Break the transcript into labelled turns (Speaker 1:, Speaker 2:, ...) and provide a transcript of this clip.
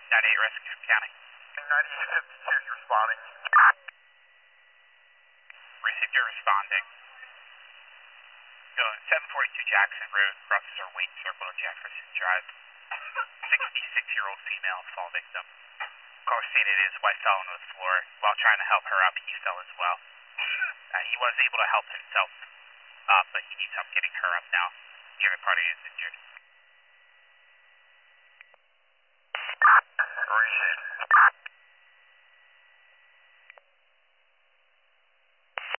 Speaker 1: 98 Rescue County.
Speaker 2: 9852 responding.
Speaker 1: Received your responding. 742 Jackson Road, Officer Wayne Circle to Jefferson Drive. 66-year-old female fall victim. Caller stated his wife fell onto the floor. While trying to help her up, he fell as well. He was able to help himself up, but he needs help getting her up now. The other party is injured.